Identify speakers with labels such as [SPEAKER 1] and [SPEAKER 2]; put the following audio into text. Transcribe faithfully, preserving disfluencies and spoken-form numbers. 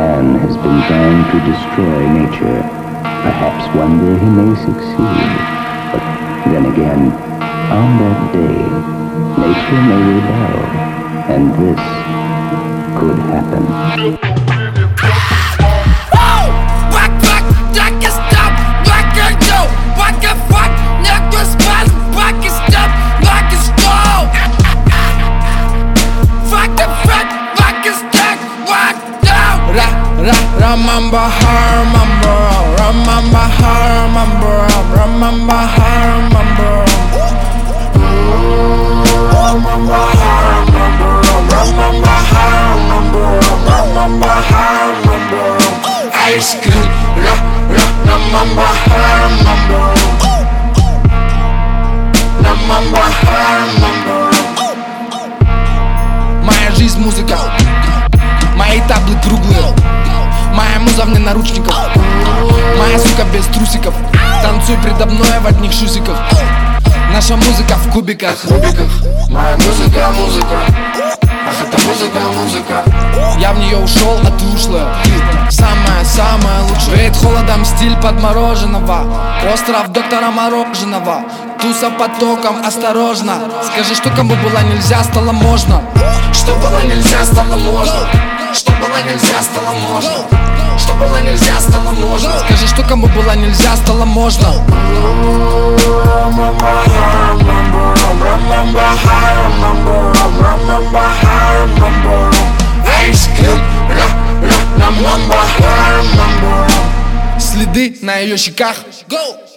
[SPEAKER 1] Man has been trying to destroy nature. Perhaps one day he may succeed. But then again, on that day, nature may rebel, and this could happen.
[SPEAKER 2] Remember her, remember, remember her, remember, remember her, remember. Remember her, remember, remember her, remember, remember her, remember. Ice cream, remember her, remember. Remember her, remember. Моя жизнь музыка, мои таблы круглые. Моя муза вне наручников, моя сука без трусиков. Танцуй предо мной в одних шузиках. Наша музыка в кубиках. Моя музыка, музыка. Ах, это музыка, музыка. Я в нее ушел, а ты ушла. Самая-самая лучшая. Веет холодом стиль подмороженного. Остров доктора Мороженого. Туса потоком, осторожно. Скажи, что кому было нельзя, стало можно. Что было нельзя, стало можно. Что было нельзя, стало можно. Что было нельзя, стало можно. Скажи, что кому было нельзя, стало можно. Следы на ее щеках. Go!